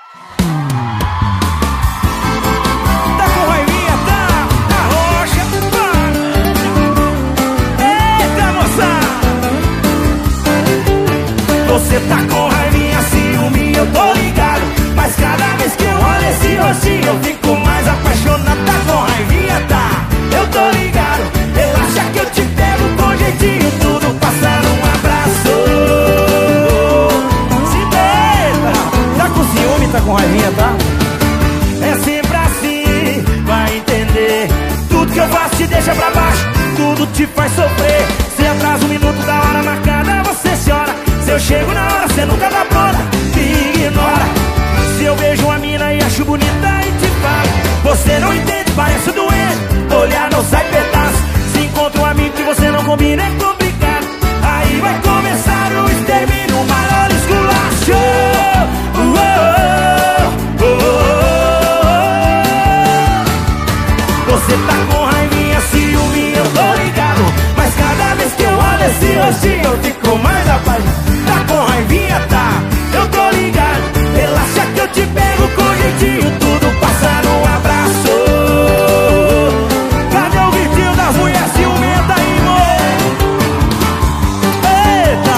Tá com raivinha, tá? Na rocha, eita, moçada! Você tá com raivinha, ciúme, eu tô ligado. Mas cada vez que eu olho esse rostinho eu fico mais apaixonado. Tá com raivinha, tá? Eu tô ligado. Relaxa que eu te pego com jeitinho, tudo passa num abraço. Se deita. Tá com ciúme, tá com raivinha, tá? É sempre assim, vai entender. Tudo que eu faço te deixa pra baixo, tudo te faz sofrer. Se atrasa um minuto da hora marcada, você chora. Se eu chego na hora, você nunca dá pronta, me ignora. Se eu vejo uma mina e acho bonita e te falo, você não entende, parece doente, olhar não sai pedaço. Se encontra um amigo que você não combina é complicado. Aí vai começar o extermínio, o maior esculacho. Você tá com raivinha, ciúme, eu tô ligado. Mas cada vez que eu olho esse rostinho eu fico mais apaixonado. Tá com raivinha, tá? Eu tô ligado. Relaxa que eu te pego com jeitinho, tudo passa num abraço. Cadê o gritinho das mulheres ciumentas aí, amor? Eita!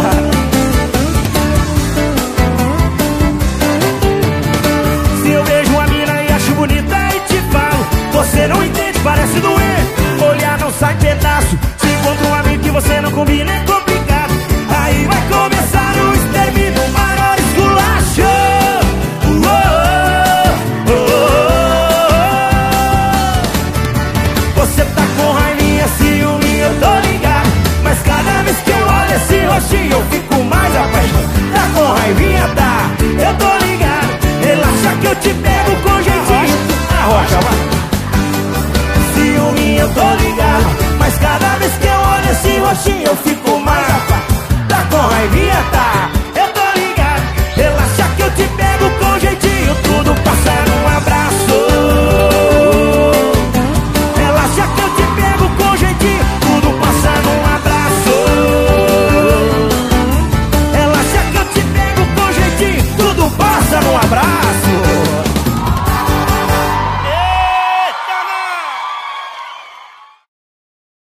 Se eu vejo uma mina e acho bonita e te falo, você não entende, parece doente, olhar não sai pedaço. Se encontra um amigo que você não combina é complicado. Aí vai começar o extermínio, o maior esculacho. Você tá com raivinha, ciúme, eu tô ligado. Mas cada vez que eu olho esse rostinho eu fico mais apaixonado. Tá com raivinha, tá? Eu tô ligado. Relaxa que eu te pego com jeitinho. Na rocha, vai. Ciúme, eu tô ligado. Mas cada vez que eu olho esse rostinho eu fico